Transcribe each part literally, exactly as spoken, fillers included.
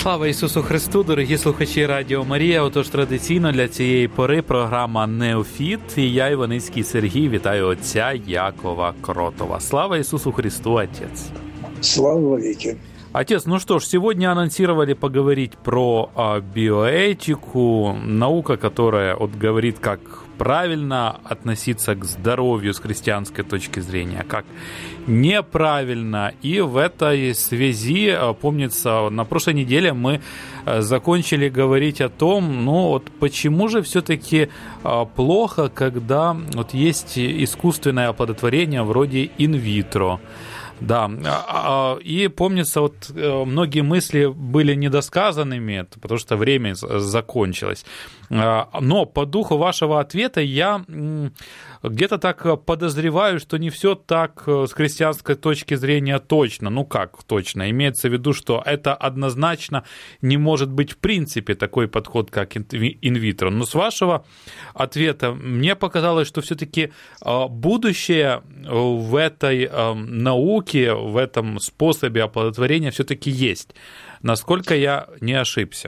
Слава Ісусу Христу, дорогі слухачі Радіо Марія. Отож, традиційно для цієї пори програма «Неофіт». І я, Іваницький Сергій, вітаю отця Якова Кротова. Слава Ісусу Христу, Отец! Слава веки! Отец, ну что ж, сегодня анонсировали поговорить про а, биоэтику, наука, которая вот говорит, как правильно относиться к здоровью с христианской точки зрения, как неправильно. И в этой связи, помнится, на прошлой неделе мы закончили говорить о том, ну вот почему же все-таки плохо, когда вот есть искусственное оплодотворение вроде инвитро. Да, и помнится, вот многие мысли были недосказанными, потому что время закончилось. Но по духу вашего ответа я где-то так подозреваю, что не все так с христианской точки зрения точно. Ну как точно? Имеется в виду, что это однозначно не может быть в принципе такой подход, как инвитро. Но с вашего ответа мне показалось, что все-таки будущее в этой науке, в этом способе оплодотворения все-таки есть. Насколько я не ошибся?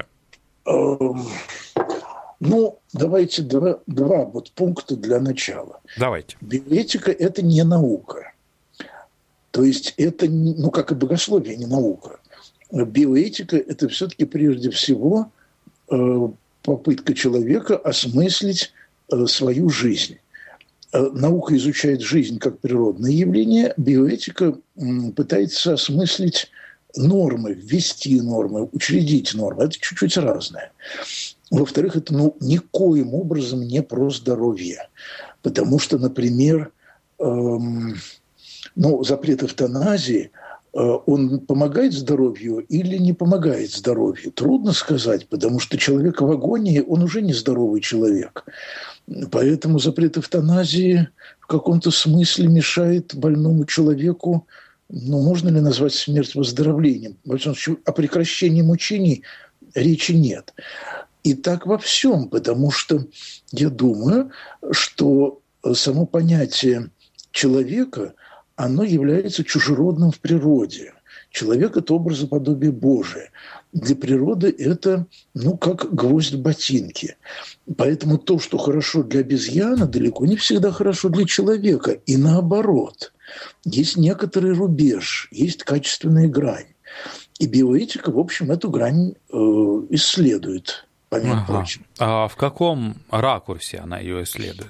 Ну, давайте два, два вот пункта для начала. Давайте. Биоэтика – это не наука. То есть это, ну, как и богословие, не наука. Биоэтика – это все-таки прежде всего попытка человека осмыслить свою жизнь. Наука изучает жизнь как природное явление, биоэтика пытается осмыслить нормы, ввести нормы, учредить нормы. Это чуть-чуть разное. Во-вторых, это ну, никоим образом не про здоровье. Потому что, например, эм, ну, запрет эвтаназии, э, он помогает здоровью или не помогает здоровью? Трудно сказать, потому что человек в агонии, он уже не здоровый человек. Поэтому запрет эвтаназии в каком-то смысле мешает больному человеку, ну, можно ли назвать смерть выздоровлением? Во всяком случае, о прекращении мучений речи нет. И так во всем, потому что я думаю, что само понятие человека, оно является чужеродным в природе. Человек – это образоподобие Божие. Для природы это, ну, как гвоздь в ботинке. Поэтому то, что хорошо для обезьяны, далеко не всегда хорошо для человека. И наоборот. Есть некоторый рубеж, есть качественная грань. И биоэтика, в общем, эту грань э, исследует. Помимо ага. прочего. А в каком ракурсе она ее исследует?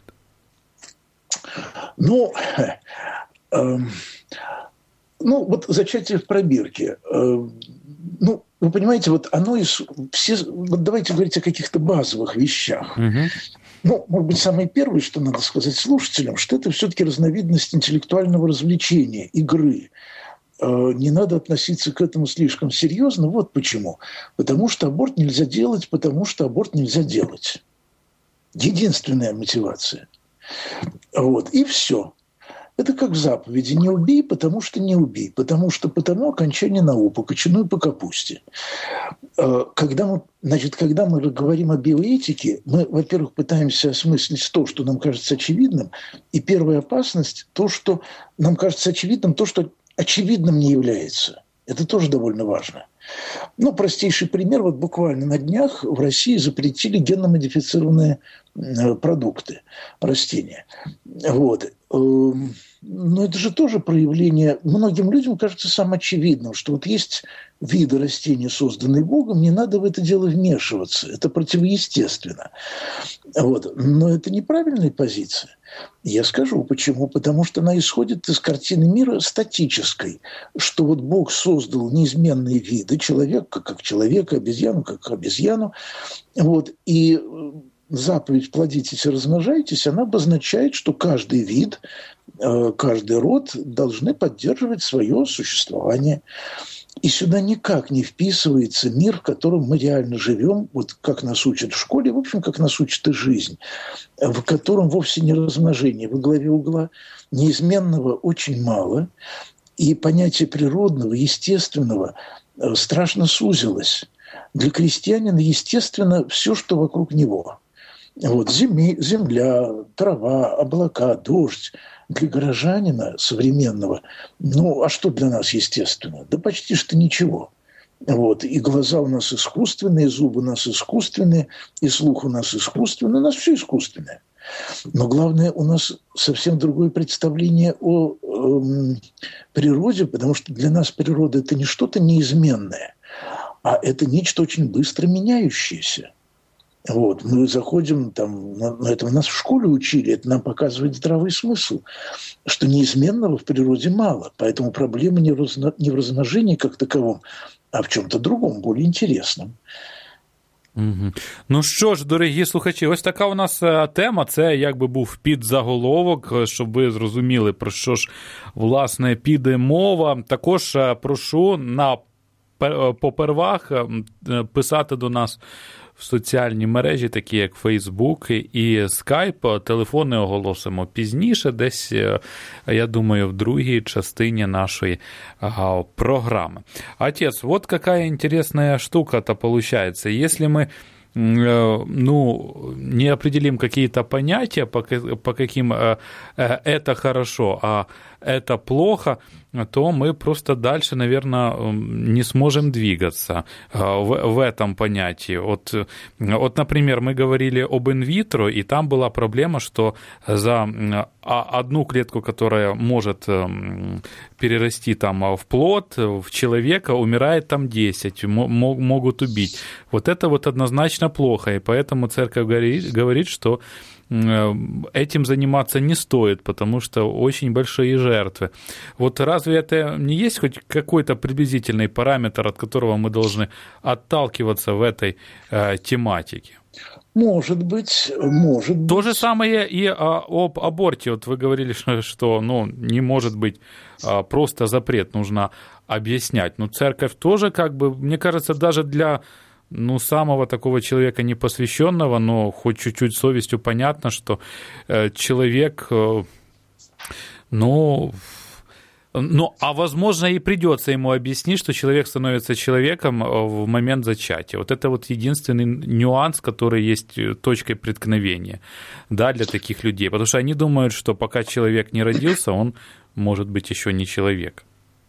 Ну, э, ну вот зачатие в пробирке. Э, ну, вы понимаете, вот оно из... Все, вот давайте говорить о каких-то базовых вещах. Угу. Ну, может быть, самое первое, что надо сказать слушателям, что это все-таки разновидность интеллектуального развлечения, игры. Не надо относиться к этому слишком серьезно. Вот почему. Потому что аборт нельзя делать, потому что аборт нельзя делать. Единственная мотивация. Вот. И все. Это как в заповеди. Не убей, потому что не убей. Потому что потому окончание нау, по кочану и по капусте. Когда мы, значит, когда мы говорим о биоэтике, мы, во-первых, пытаемся осмыслить то, что нам кажется очевидным. И первая опасность – то, что нам кажется очевидным, то, что очевидным не является. Это тоже довольно важно. Ну, простейший пример. Вот буквально на днях в России запретили генно-модифицированные продукты, растения. Вот. Но это же тоже проявление... Многим людям кажется самым очевидным, что вот есть виды растений, созданные Богом, не надо в это дело вмешиваться. Это противоестественно. Вот. Но это неправильная позиция. Я скажу, почему. Потому что она исходит из картины мира статической, что вот Бог создал неизменные виды, человека как человека, обезьяну как обезьяну. Вот. И заповедь «плодитесь и размножайтесь», она обозначает, что каждый вид, каждый род должны поддерживать свое существование. И сюда никак не вписывается мир, в котором мы реально живем, вот как нас учат в школе, в общем, как нас учит и жизнь, в котором вовсе не размножение во главе угла, неизменного очень мало, и понятие природного, естественного страшно сузилось. Для крестьянина, естественно, все, что вокруг него. Вот, земля, трава, облака, дождь. Для горожанина современного, ну, а что для нас естественно? Да почти что ничего. Вот. И глаза у нас искусственные, и зубы у нас искусственные, и слух у нас искусственный, у нас все искусственное. Но главное, у нас совсем другое представление о э, природе, потому что для нас природа – это не что-то неизменное, а это нечто очень быстро меняющееся. Вот. Мы заходим, там, на этом нас в школе учили, это нам показывает здравый смысл, что неизменного в природе мало, поэтому проблема не в размножении как таковом, а в чому-то другому, более интересному. Угу. Ну що ж, дорогі слухачі, ось така у нас тема, це якби був підзаголовок, щоб ви зрозуміли, про що ж, власне, піде мова. Також прошу на попервах писати до нас в соціальні мережі, такі як Facebook і Skype. Телефони оголосимо пізніше, десь, я думаю, в другій частині нашої а, программы. Отец, вот какая интересная штука-то получается. Если мы ну, не определим какие-то понятия, по, по каким это хорошо, а это плохо, то мы просто дальше, наверное, не сможем двигаться в, в этом понятии. Вот, вот, например, мы говорили об инвитро, и там была проблема, что за одну клетку, которая может перерасти там в плод, в человека, умирает там десять, могут убить. Вот это вот однозначно плохо, и поэтому церковь говорит, говорит, что этим заниматься не стоит, потому что очень большие жертвы. Вот разве это не есть хоть какой-то приблизительный параметр, от которого мы должны отталкиваться в этой э, тематике? Может быть, может быть. То же самое и а, об аборте. Вот вы говорили, что, что ну, не может быть а, просто запрет, нужно объяснять. Но церковь тоже, как бы, мне кажется, даже для ну, самого такого человека непосвященного, но хоть чуть-чуть совестью понятно, что э, человек, э, ну, ну, а возможно и придется ему объяснить, что человек становится человеком в момент зачатия. Вот это вот единственный нюанс, который есть точкой преткновения, да, для таких людей. Потому что они думают, что пока человек не родился, он может быть еще не человек.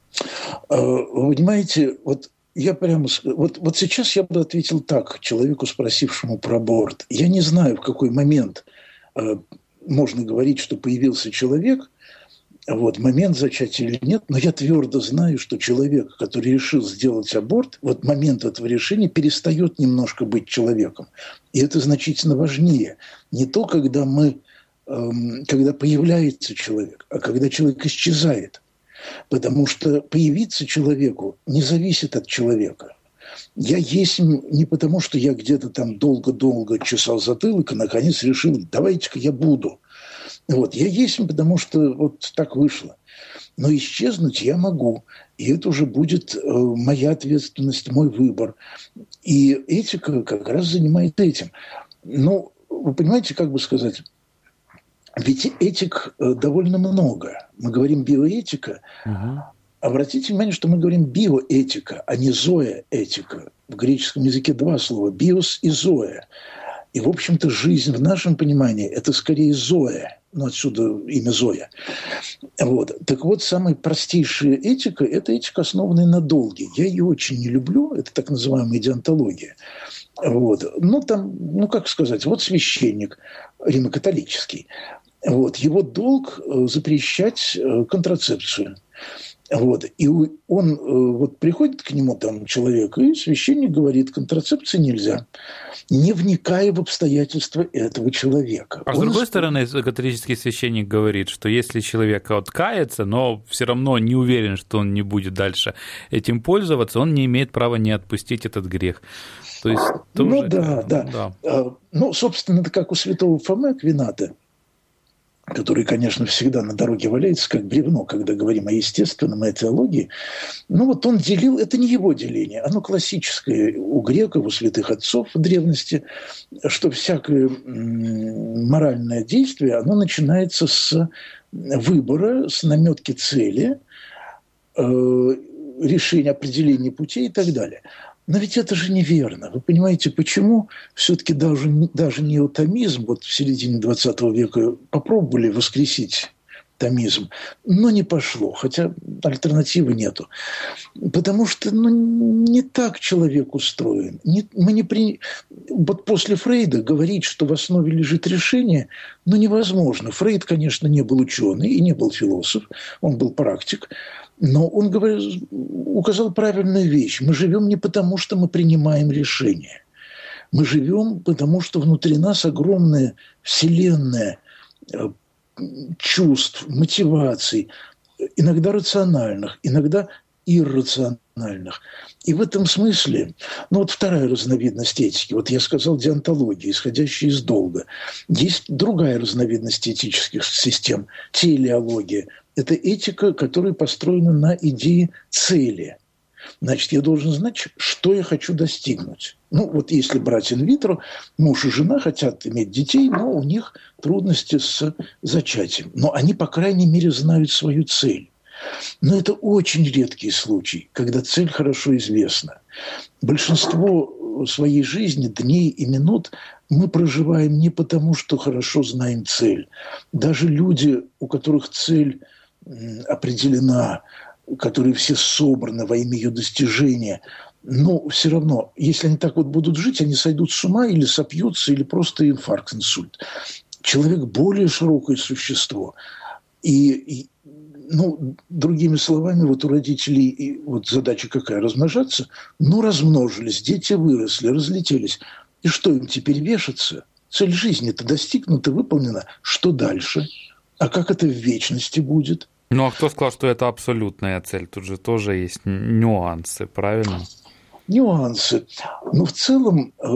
Вы понимаете, вот я прямо... Вот, вот сейчас я бы ответил так человеку, спросившему про аборт. Я не знаю, в какой момент э, можно говорить, что появился человек, вот, момент зачатия или нет, но я твердо знаю, что человек, который решил сделать аборт, вот момент этого решения перестает немножко быть человеком. И это значительно важнее. Не то, когда мы... Э, когда появляется человек, а когда человек исчезает. Потому что появиться человеку не зависит от человека. Я есть не потому, что я где-то там долго-долго чесал затылок и наконец решил, давайте-ка я буду. Вот. Я есть потому, что вот так вышло. Но исчезнуть я могу. И это уже будет э, моя ответственность, мой выбор. И этика как раз занимается этим. Ну, вы понимаете, как бы сказать... Ведь этик довольно много. Мы говорим биоэтика. Uh-huh. Обратите внимание, что мы говорим биоэтика, а не зооэтика. В греческом языке два слова – биос и зоя. И, в общем-то, жизнь в нашем понимании – это скорее зоя. Ну, отсюда имя Зоя. Вот. Так вот, самая простейшая этика – это этика, основанная на долге. Я ее очень не люблю. Это так называемая деонтология. Вот. Ну, там, ну, как сказать, вот священник римокатолический. Вот. Его долг запрещать контрацепцию. Вот. И он вот приходит к нему там человек, и священник говорит, контрацепции нельзя, не вникая в обстоятельства этого человека. А он... с другой стороны, католический священник говорит, что если человек откается, но все равно не уверен, что он не будет дальше этим пользоваться, он не имеет права не отпустить этот грех. То есть, тоже... Ну да, да, да. Ну, собственно, это как у святого Фомы Аквината, который, конечно, всегда на дороге валяется, как бревно, когда говорим о естественном и о теологии. Ну вот он делил, это не его деление, оно классическое у греков, у святых отцов в древности, что всякое моральное действие, оно начинается с выбора, с наметки цели, решения, определения путей и так далее. Но ведь это же неверно. Вы понимаете, почему все-таки даже, даже неотомизм вот в середине двадцатого века попробовали воскресить томизм, но не пошло, хотя альтернативы нету. Потому что ну, не так человек устроен. Не, мы не при... Вот после Фрейда говорить, что в основе лежит решение, ну, невозможно. Фрейд, конечно, не был ученый и не был философ, он был практик, но он говорил, указал правильную вещь. Мы живем не потому, что мы принимаем решения. Мы живем потому, что внутри нас огромная вселенная чувств, мотиваций, иногда рациональных, иногда иррациональных. И в этом смысле, ну вот вторая разновидность этики, вот я сказал деонтология, исходящая из долга. Есть другая разновидность этических систем, телеология. Это этика, которая построена на идее цели. Значит, я должен знать, что я хочу достигнуть. Ну, вот если брать инвитро, муж и жена хотят иметь детей, но у них трудности с зачатием. Но они, по крайней мере, знают свою цель. Но это очень редкий случай, когда цель хорошо известна. Большинство своей жизни, дней и минут мы проживаем не потому, что хорошо знаем цель. Даже люди, у которых цель определена, которые все собраны во имя ее достижения, но все равно, если они так вот будут жить, они сойдут с ума или сопьются, или просто инфаркт, инсульт. Человек более широкое существо. И, и ну, другими словами, вот у родителей вот задача какая? Размножаться? Ну, размножились, дети выросли, разлетелись. И что им теперь вешаться? Цель жизни-то достигнута, выполнена. Что дальше? А как это в вечности будет? Ну, а кто сказал, что это абсолютная цель? Тут же тоже есть нюансы, правильно? Нюансы. Но в целом, э,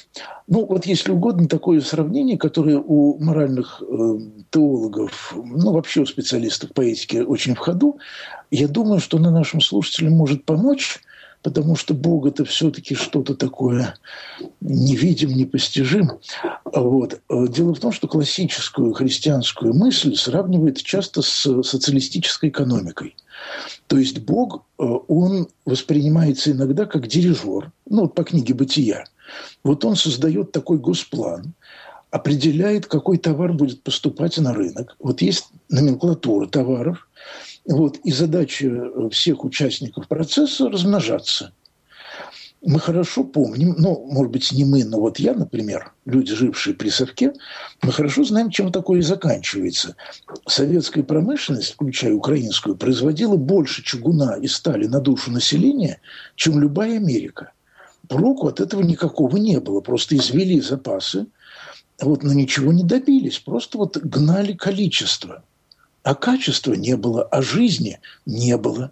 ну вот если угодно, такое сравнение, которое у моральных э, теологов, ну вообще у специалистов по этике очень в ходу, я думаю, что на нашим слушателям может помочь, потому что Бог – это все-таки что-то такое невидим, непостижим. Вот. Дело в том, что классическую христианскую мысль сравнивают часто с социалистической экономикой. То есть Бог, он воспринимается иногда как дирижер, ну вот по книге «Бытия». Вот он создает такой госплан, определяет, какой товар будет поступать на рынок. Вот есть номенклатура товаров, вот, и задача всех участников процесса – размножаться. Мы хорошо помним, ну, может быть, не мы, но вот я, например, люди, жившие при совке, мы хорошо знаем, чем такое заканчивается. Советская промышленность, включая украинскую, производила больше чугуна и стали на душу населения, чем любая Америка. Проку от этого никакого не было, просто извели запасы, вот, но ничего не добились, просто вот гнали количество. А качества не было, а жизни не было.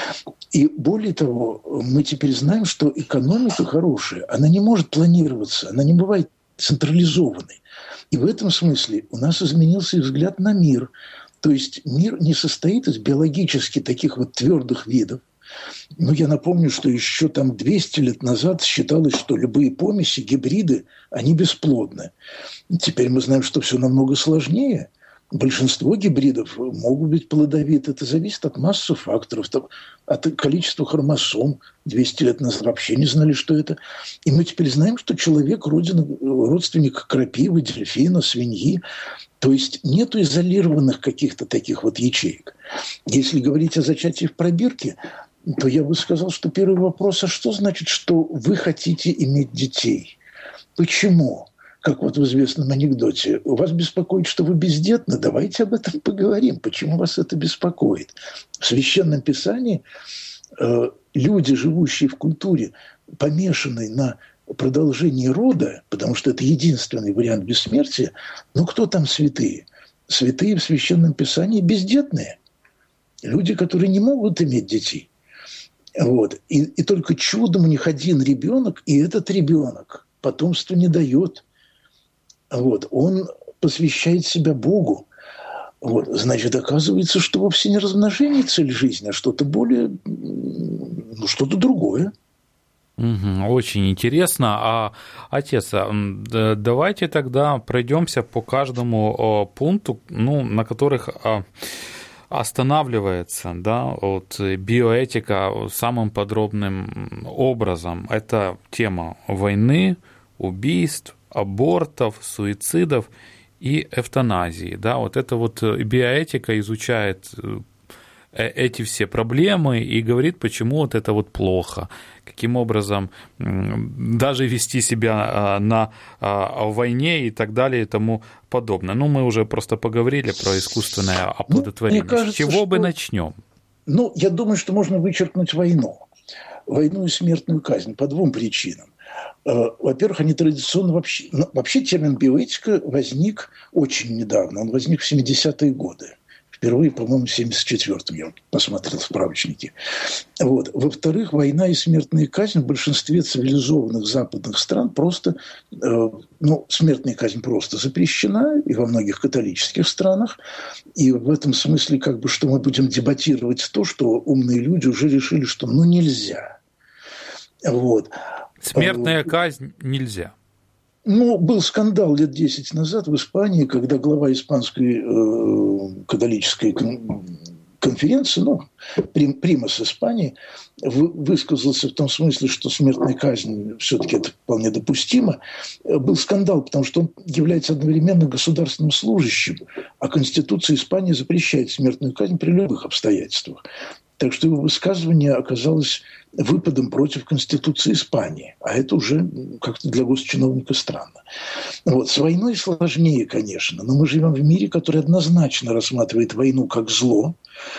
И более того, мы теперь знаем, что экономика хорошая, она не может планироваться, она не бывает централизованной. И в этом смысле у нас изменился и взгляд на мир. То есть мир не состоит из биологически таких вот твердых видов. Но я напомню, что еще там двести лет назад считалось, что любые помеси, гибриды, они бесплодны. Теперь мы знаем, что все намного сложнее. Большинство гибридов могут быть плодовиты. Это зависит от массы факторов, от количества хромосом. двести лет назад вообще не знали, что это. И мы теперь знаем, что человек родина, родственник крапивы, дельфина, свиньи. То есть нету изолированных каких-то таких вот ячеек. Если говорить о зачатии в пробирке, то я бы сказал, что первый вопрос, а что значит, что вы хотите иметь детей? Почему? Как вот в известном анекдоте, вас беспокоит, что вы бездетны, давайте об этом поговорим, почему вас это беспокоит. В Священном Писании э, люди, живущие в культуре, помешанные на продолжении рода, потому что это единственный вариант бессмертия, ну кто там святые? Святые в Священном Писании бездетные, люди, которые не могут иметь детей. Вот. И, и только чудом у них один ребенок, и этот ребенок потомство не дает. Вот, он посвящает себя Богу. Вот, значит, оказывается, что вовсе не размножение цель жизни, а что-то более, ну, что-то другое. Угу, очень интересно. А, отец, давайте тогда пройдемся по каждому пункту, ну, на которых останавливается, да, вот, биоэтика самым подробным образом. Это тема войны, убийств, абортов, суицидов и эвтаназии. Да? Вот это вот биоэтика изучает эти все проблемы и говорит, почему вот это вот плохо, каким образом даже вести себя на войне и так далее и тому подобное. Ну, мы уже просто поговорили про искусственное оплодотворение. Ну, кажется, с чего бы что... начнем? Ну, я думаю, что можно вычеркнуть войну. Войну и смертную казнь по двум причинам. Во-первых, они традиционно вообще... Вообще термин биоэтика возник очень недавно. Он возник в семидесятые годы. Впервые, по-моему, в семьдесят четвёртом я посмотрел в справочнике. Вот. Во-вторых, война и смертная казнь в большинстве цивилизованных западных стран просто... Э, ну, смертная казнь просто запрещена, и во многих католических странах. И в этом смысле, как бы, что мы будем дебатировать то, что умные люди уже решили, что ну нельзя. Вот. Смертная казнь нельзя. Ну, был скандал лет десять назад в Испании, когда глава испанской э, католической кон- конференции, ну, прим, примас Испании, вы, высказался в том смысле, что смертная казнь все-таки это вполне допустимо. Был скандал, потому что он является одновременно государственным служащим, а Конституция Испании запрещает смертную казнь при любых обстоятельствах. Так что его высказывание оказалось выпадом против Конституции Испании. А это уже как-то для госчиновника странно. Вот. С войной сложнее, конечно. Но мы живем в мире, который однозначно рассматривает войну как зло.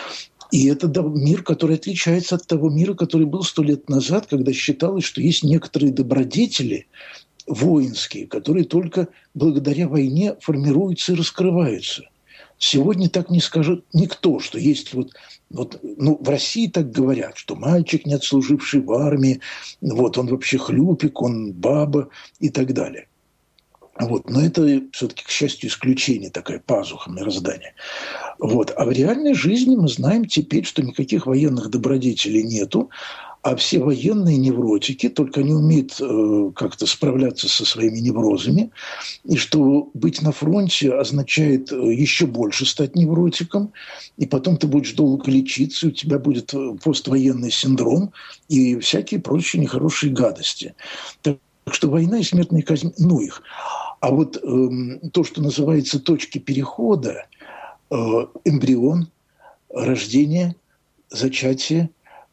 И это мир, который отличается от того мира, который был сто лет назад, когда считалось, что есть некоторые добродетели воинские, которые только благодаря войне формируются и раскрываются. Сегодня так не скажет никто, что есть вот, вот ну, в России так говорят, что мальчик, не отслуживший в армии, вот, он вообще хлюпик, он баба и так далее. Вот. Но это все-таки, к счастью, исключение, такая пазуха мироздания. Вот. А в реальной жизни мы знаем теперь, что никаких военных добродетелей нету, а все военные невротики, только они умеют э, как-то справляться со своими неврозами, и что быть на фронте означает еще больше стать невротиком, и потом ты будешь долго лечиться, у тебя будет поствоенный синдром и всякие прочие нехорошие гадости. Так что война и смертная казнь, ну их. А вот э, то, что называется точки перехода, э, эмбрион, рождение, зачатие,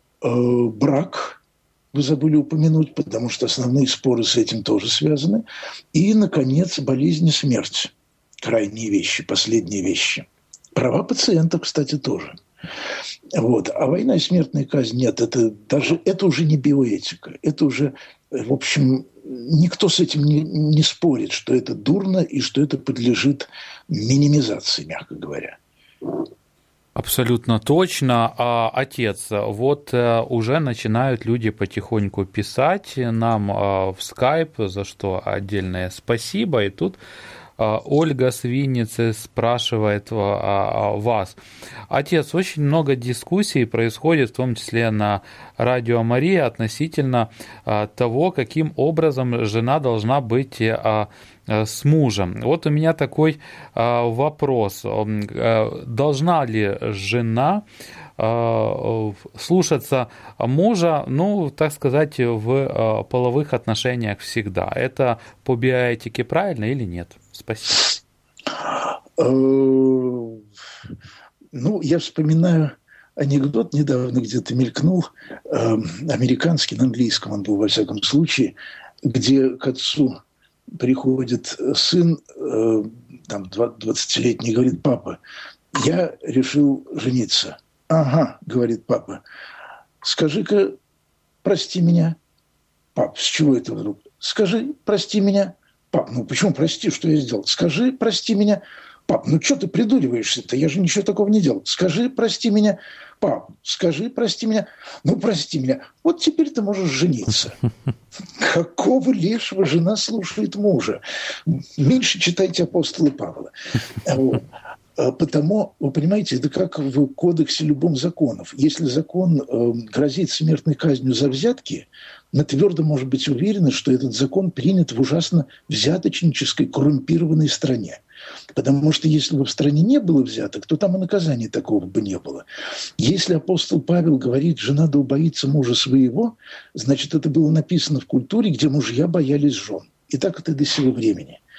брак, вы забыли упомянуть, потому что основные споры с этим тоже связаны. И, наконец, болезнь и смерть. Крайние вещи, последние вещи. Права пациента, кстати, тоже. Вот. А война и смертная казнь нет. Это, даже, это уже не биоэтика. Это уже, в общем, никто с этим не, не спорит, что это дурно и что это подлежит минимизации, мягко говоря. Абсолютно точно. А, отец, вот уже начинают люди потихоньку писать нам в скайп, за что отдельное спасибо. И тут Ольга с Винницы спрашивает вас. Отец, очень много дискуссий происходит, в том числе на Радио Мария, относительно того, каким образом жена должна быть с мужем. Вот у меня такой вопрос. Должна ли жена слушаться мужа, ну, так сказать, в половых отношениях всегда? Это по биоэтике правильно или нет? Спасибо. Ну, я вспоминаю анекдот, недавно где-то мелькнул, американский, на английском он был во всяком случае, где к отцу приходит сын, там, двадцатилетний, говорит: папа, я решил жениться. Ага, говорит папа, скажи-ка, прости меня. Пап, с чего это вдруг? Скажи, прости меня. Пап, ну почему прости, что я сделал? Скажи, прости меня. Пап, ну что ты придуриваешься-то? Я же ничего такого не делал. Скажи, прости меня. Пап, скажи, прости меня. Ну, прости меня. Вот теперь ты можешь жениться. Какого лешего жена слушает мужа? Меньше читайте апостола Павла. Вот. Потому, вы понимаете, это как в кодексе любом законов. Если закон э, грозит смертной казнью за взятки, мы твердо можем быть уверены, что этот закон принят в ужасно взяточнической, коррумпированной стране. Потому что если бы в стране не было взяток, то там и наказания такого бы не было. Если апостол Павел говорит, жена да убоится мужа своего, значит, это было написано в культуре, где мужья боялись жен. И так это до сего времени.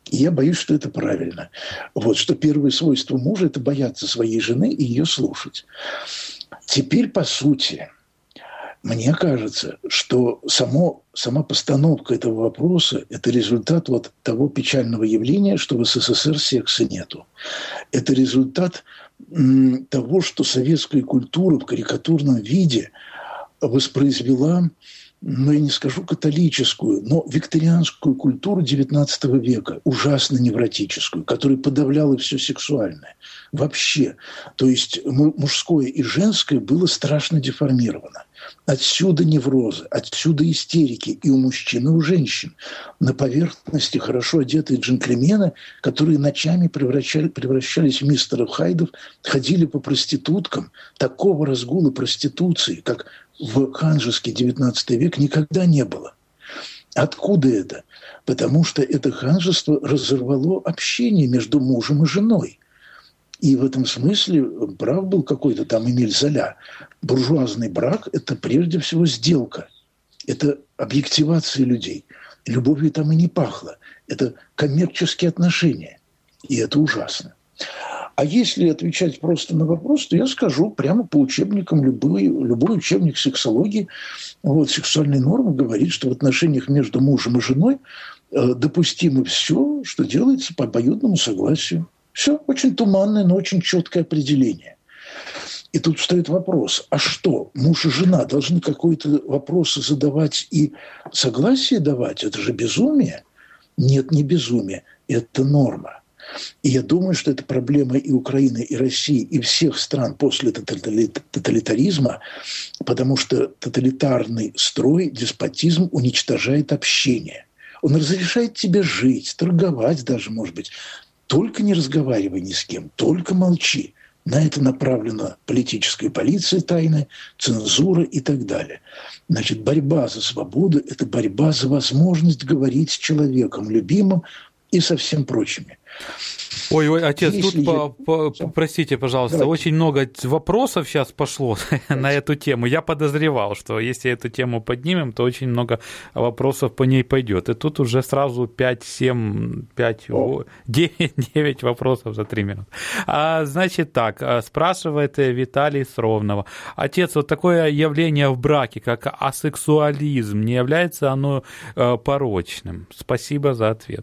И я боюсь, что это правильно. Вот, что первое свойство мужа – это бояться своей жены и ее слушать. Теперь, по сути, мне кажется, что само, сама постановка этого вопроса – это результат вот того печального явления, что в СССР секса нету. Это результат м, того, что советская культура в карикатурном виде воспроизвела, ну, я не скажу католическую, но викторианскую культуру девятнадцатого века, ужасно невротическую, которая подавляла все сексуальное. Вообще. То есть мужское и женское было страшно деформировано. Отсюда неврозы, отсюда истерики и у мужчин, и у женщин. На поверхности хорошо одетые джентльмены, которые ночами превращали, превращались в мистеров Хайдов, ходили по проституткам. Такого разгула проституции, как в ханжеский девятнадцатый век, никогда не было. Откуда это? Потому что это ханжество разорвало общение между мужем и женой. И в этом смысле прав был какой-то там Эмиль Золя. Буржуазный брак – это прежде всего сделка. Это объективация людей. Любовью там и не пахло. Это коммерческие отношения. И это ужасно. А если отвечать просто на вопрос, то я скажу прямо по учебникам, любой, любой учебник сексологии, вот, сексуальные нормы говорит, что в отношениях между мужем и женой э, допустимо все, что делается по обоюдному согласию. Все очень туманное, но очень четкое определение. И тут встает вопрос, а что, муж и жена должны какой-то вопрос задавать и согласие давать? Это же безумие? Нет, не безумие, это норма. И я думаю, что это проблема и Украины, и России, и всех стран после тоталитаризма, потому что тоталитарный строй, деспотизм уничтожает общение. Он разрешает тебе жить, торговать даже, может быть. Только не разговаривай ни с кем, только молчи. На это направлена политическая полиция тайная, цензура и так далее. Значит, борьба за свободу – это борьба за возможность говорить с человеком любимым и со всем прочими. Ой, ой, отец, Если тут, по, по, простите, пожалуйста, Давайте. Очень много вопросов сейчас пошло на эту тему. Я подозревал, что если эту тему поднимем, то очень много вопросов по ней пойдет. И тут уже сразу пять, семь, пять, девять, девять вопросов за три минуты. А, значит так, спрашивает Виталий Сровного. Отец, вот такое явление в браке, как асексуализм, не является оно порочным? Спасибо за ответ.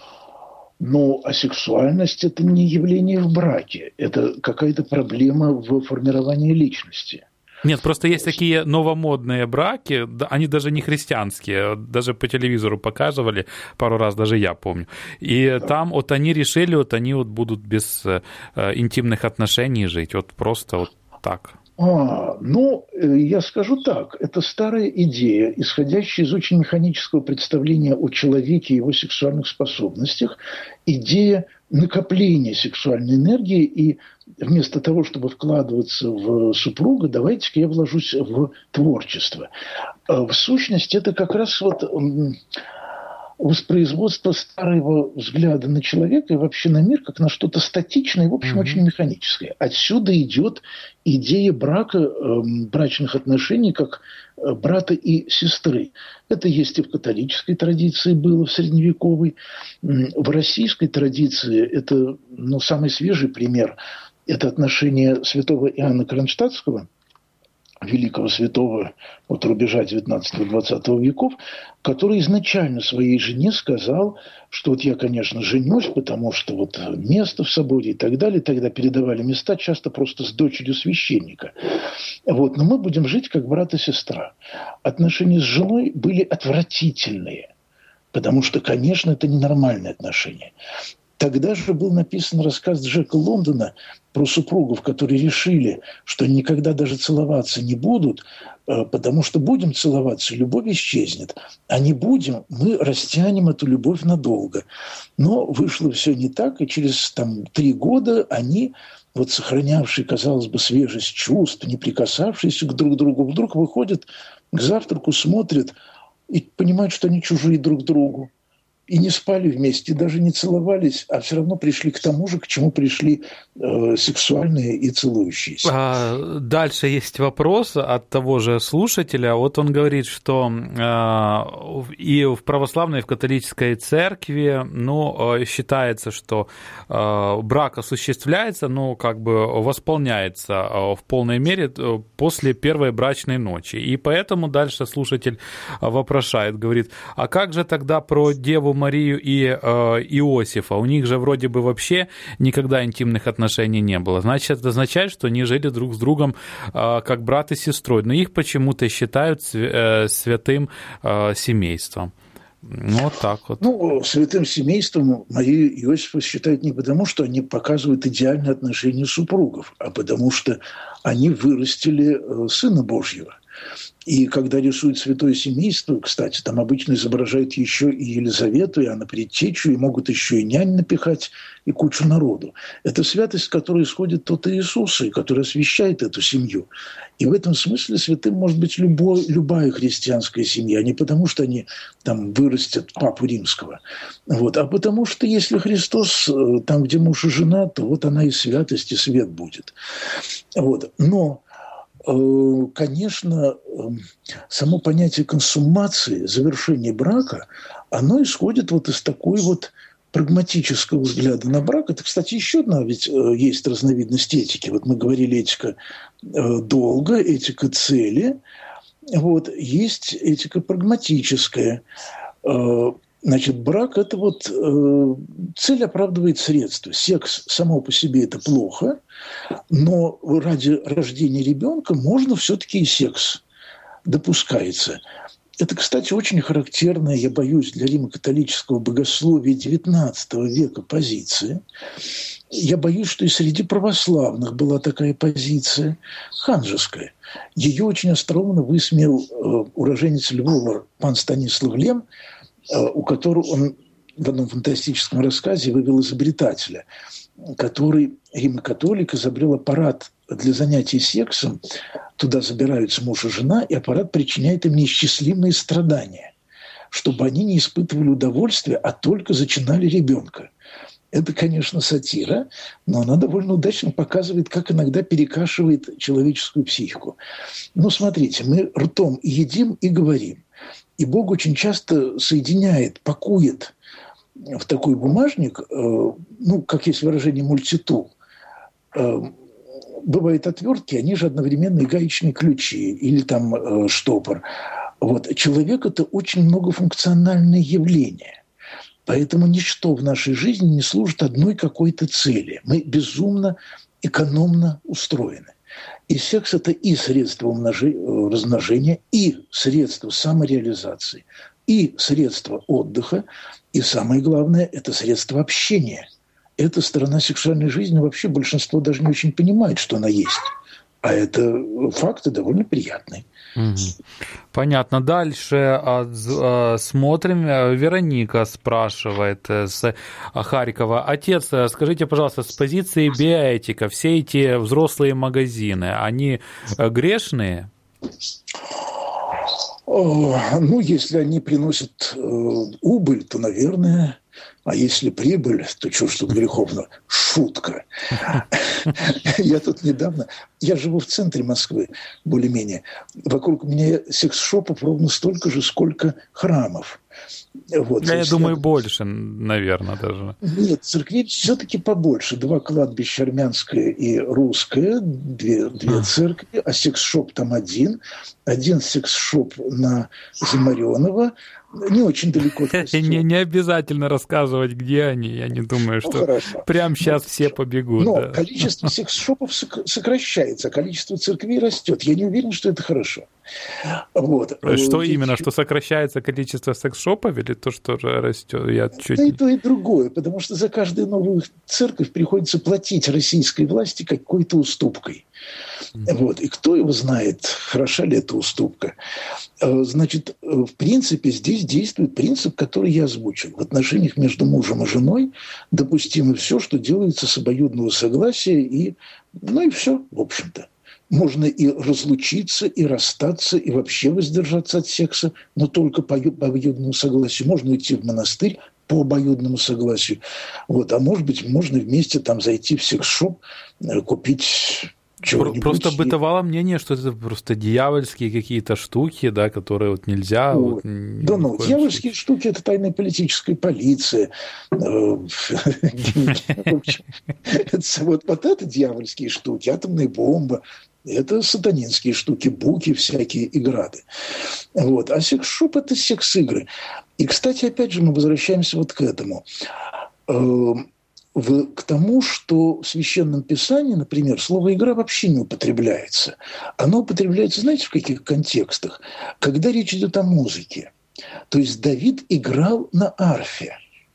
Но асексуальность – это не явление в браке, это какая-то проблема в формировании личности. Нет, просто есть такие новомодные браки, они даже не христианские, даже по телевизору показывали пару раз, даже я помню. И да. Там вот они решили, вот они вот будут без э, интимных отношений жить, вот просто вот так. А, ну, я скажу так, это старая идея, исходящая из очень механического представления о человеке и его сексуальных способностях, идея накопления сексуальной энергии, и вместо того, чтобы вкладываться в супруга, давайте-ка я вложусь в творчество. В сущности, это как раз вот воспроизводство старого взгляда на человека и вообще на мир как на что-то статичное и, в общем, mm-hmm. очень механическое. Отсюда идет идея брака, э, брачных отношений как э, брата и сестры. Это есть и в католической традиции было, в средневековой. В российской традиции это, ну, самый свежий пример. Это отношение святого Иоанна Кронштадтского, великого святого от рубежа девятнадцатого-двадцатого веков, который изначально своей жене сказал, что вот я, конечно, женюсь, потому что вот место в соборе и так далее. Тогда передавали места часто просто с дочерью священника. Вот. Но мы будем жить как брат и сестра. Отношения с женой были отвратительные, потому что, конечно, это ненормальные отношения. Тогда же был написан рассказ Джека Лондона про супругов, которые решили, что никогда даже целоваться не будут, потому что будем целоваться, любовь исчезнет. А не будем, мы растянем эту любовь надолго. Но вышло все не так, и через там, три года они, вот сохранявшие, казалось бы, свежесть чувств, не прикасавшиеся к друг другу, вдруг выходят к завтраку, смотрят и понимают, что они чужие друг другу. и не спали вместе, даже не целовались, а все равно пришли к тому же, к чему пришли э, сексуальные и целующиеся. А, дальше есть вопрос от того же слушателя. Вот он говорит, что э, и в православной, и в католической церкви, ну, э, считается, что э, брак осуществляется, но как бы восполняется э, в полной мере э, после первой брачной ночи. И поэтому дальше слушатель вопрошает, говорит, а как же тогда про Деву Марию и э, Иосифа? У них же вроде бы вообще никогда интимных отношений не было. Значит, это означает, что они жили друг с другом э, как брат и сестрой. Но их почему-то считают э, святым э, семейством. Ну, вот так вот. Ну, святым семейством Марию и Иосифа считают не потому, что они показывают идеальные отношения супругов, а потому что они вырастили Сына Божьего. И когда рисуют святое семейство, кстати, там обычно изображают еще и Елизавету, и Анну Предтечу, и могут еще и нянь напихать, и кучу народу. Это святость, которая исходит от Иисуса, и которая освящает эту семью. И в этом смысле святым может быть любой, любая христианская семья, не потому что они там вырастят Папу Римского, вот, а потому что если Христос там, где муж и жена, то вот она и святость, и свет будет. Вот. Но конечно, само понятие консуммации, завершения брака, оно исходит вот из такой вот прагматического взгляда на брак. Это, кстати, еще одна ведь есть разновидность этики. Вот мы говорили этика долга, этика цели. Вот, есть этика прагматическая. Значит, брак – это вот э, цель оправдывает средства. Секс само по себе – это плохо, но ради рождения ребенка можно все-таки и секс допускается. Это, кстати, очень характерная, я боюсь, для римо-католического богословия девятнадцатого века позиция. Я боюсь, что и среди православных была такая позиция ханжеская. Ее очень остроумно высмеял э, уроженец Львова пан Станислав Лем, у которого он в одном фантастическом рассказе вывел изобретателя, который, римо-католик, изобрел аппарат для занятий сексом. Туда забираются муж и жена, и аппарат причиняет им неисчислимые страдания, чтобы они не испытывали удовольствия, а только зачинали ребенка. Это, конечно, сатира, но она довольно удачно показывает, как иногда перекашивает человеческую психику. Ну, смотрите, мы ртом и едим, и говорим. И Бог очень часто соединяет, пакует в такой бумажник, ну, как есть выражение, мультитул. Бывают отвертки, они же одновременно и гаечные ключи, или там штопор. Вот. Человек – это очень многофункциональное явление. Поэтому ничто в нашей жизни не служит одной какой-то цели. Мы безумно экономно устроены. И секс – это и средство размножения, и средство самореализации, и средство отдыха, и самое главное – это средство общения. Эта сторона сексуальной жизни вообще большинство даже не очень понимает, что она есть. А это факты довольно приятные. Понятно. Дальше смотрим. Вероника спрашивает с Харькова. Отец, скажите, пожалуйста, с позиции биоэтика, все эти взрослые магазины, они грешные? Ну, если они приносят убыль, то, наверное... А если прибыль, то что ж тут греховно? Шутка. Я тут недавно... Я живу в центре Москвы, более-менее. Вокруг меня секс-шопов ровно столько же, сколько храмов. Вот, я думаю, я... больше, наверное, даже. Нет, церквей все-таки побольше. Два кладбища, армянское и русское, две, две церкви, а секс-шоп там один. Один секс-шоп на Замарёнова, не очень далеко от костела. Не, не обязательно рассказывать, где они. Я не думаю, что ну, прямо сейчас ну, все побегут. Но да. количество секс-шопов сокращается, а количество церквей растет. Я не уверен, что это хорошо. Вот. Что и именно? Что сокращается количество секс-шопов или то, что растет? Я чуть... Да и то, и другое. Потому что за каждую новую церковь приходится платить российской власти какой-то уступкой. Mm-hmm. Вот. И кто его знает, хороша ли эта уступка. Значит, в принципе, здесь действует принцип, который я озвучил. В отношениях между мужем и женой допустимо все, что делается с обоюдного согласия, и, ну и все, в общем-то. Можно и разлучиться, и расстаться, и вообще воздержаться от секса, но только по обоюдному согласию. Можно уйти в монастырь, по обоюдному согласию. Вот. А может быть, можно вместе там зайти в секс-шоп, купить чего-нибудь. Просто бытовало мнение, что это просто дьявольские какие-то штуки, да, которые вот нельзя... О, вот, да ну, дьявольские штуки – это тайная политическая полиция. Вот это дьявольские штуки, атомная бомба. Это сатанинские штуки, буки всякие и грады. Вот. А секс-шоп – это секс-игры. И, кстати, опять же, мы возвращаемся вот к этому. К тому, что в Священном Писании, например, слово «игра» вообще не употребляется. Оно употребляется, знаете, в каких контекстах? Когда речь идет о музыке. То есть Давид играл на арфе.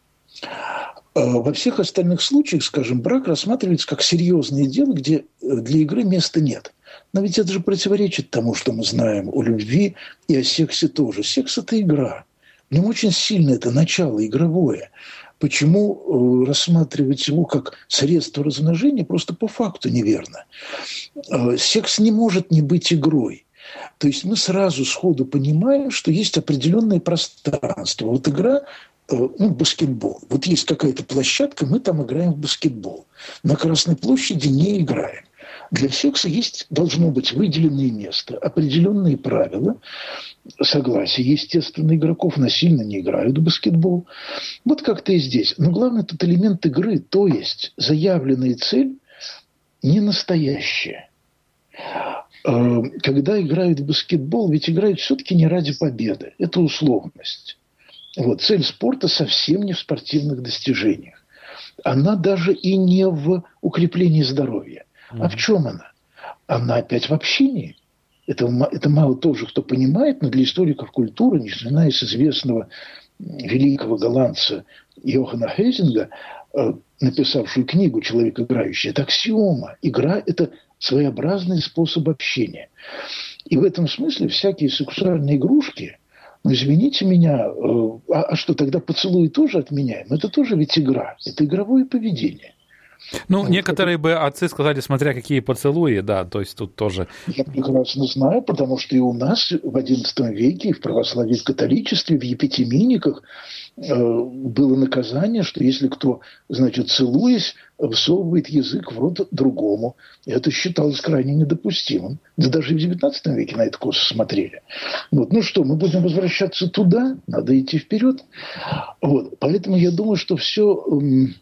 Во всех остальных случаях, скажем, брак рассматривается как серьезное дело, где для игры места нет. Но ведь это же противоречит тому, что мы знаем о любви и о сексе тоже. Секс – это игра. В нем очень сильно это начало игровое. Почему рассматривать его как средство размножения просто по факту неверно. Секс не может не быть игрой. То есть мы сразу сходу понимаем, что есть определенное пространство. Вот игра, ну, баскетбол. Вот есть какая-то площадка, мы там играем в баскетбол. На Красной площади не играем. Для секса есть, должно быть выделенное место, определенные правила, согласие. Естественно, игроков насильно не играют в баскетбол. Вот как-то и здесь. Но главное тут элемент игры, то есть заявленная цель не настоящая. Когда играют в баскетбол, ведь играют все-таки не ради победы. Это условность. Вот. Цель спорта совсем не в спортивных достижениях. Она даже и не в укреплении здоровья. А в чем она? Она опять в общении. Это, это мало тоже кто понимает, но для историков культуры, начиная с известного великого голландца Йохана Хейзинга, написавшую книгу «Человек играющий», это аксиома. Игра – это своеобразный способ общения. И в этом смысле всякие сексуальные игрушки, ну, извините меня, а, а что, тогда поцелуи тоже отменяем? Это тоже ведь игра. Это игровое поведение. Ну, вот некоторые это... бы отцы сказали, смотря какие поцелуи, да, то есть тут тоже... Я прекрасно знаю, потому что и у нас в одиннадцатом веке, и в православии, в католичестве, в епитемийниках э, было наказание, что если кто, значит, целуясь, всовывает язык в рот другому, это считалось крайне недопустимым. Да даже и в девятнадцатом веке на это косо смотрели. Вот. Ну что, мы будем возвращаться туда, надо идти вперед. Вот. Поэтому я думаю, что все... Э,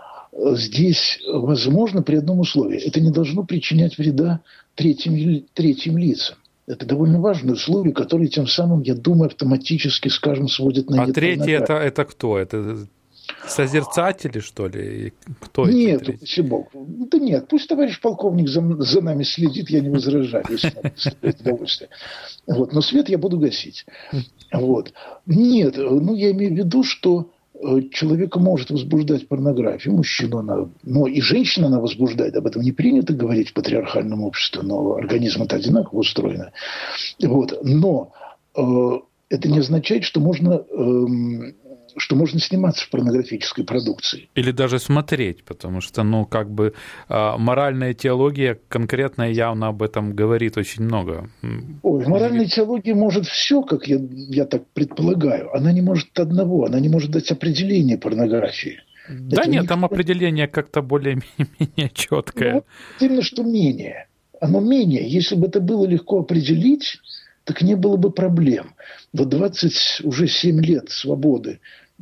здесь возможно при одном условии. Это не должно причинять вреда третьим, третьим лицам. Это довольно важное условие, которое тем самым, я думаю, автоматически, скажем, сводит на нет. А третий это, это кто? Это созерцатели, что ли? Кто нет, упаси бог. Да нет, пусть товарищ полковник за, за нами следит, я не возражаю, если это удовольствие. Вот, но свет я буду гасить. Вот. Нет, ну я имею в виду, что человека может возбуждать порнография, мужчину она, но и женщина она возбуждает, об этом не принято говорить в патриархальном обществе, но организм-то одинаково устроен. Вот. Но э, это не означает, что можно, э, что можно сниматься в порнографической продукции. Или даже смотреть, потому что, ну, как бы э, моральная теология конкретно и явно об этом говорит очень много. Ой, моральная теология может все, как я, я так предполагаю. Она не может одного, она не может дать определение порнографии. Да это нет, никто... там определение как-то более-менее четкое. Ну, именно что менее. Оно менее. Если бы это было легко определить, так не было бы проблем. Вот двадцать уже семь лет свободы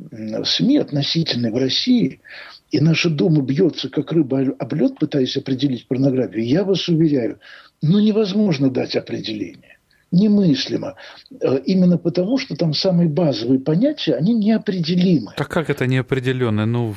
СМИ относительной в России, и наша Дума бьется, как рыба об лед, пытаясь определить порнографию, я вас уверяю, ну невозможно дать определение. Немыслимо. Именно потому, что там самые базовые понятия, они неопределимы. Так как это неопределенное? Ну,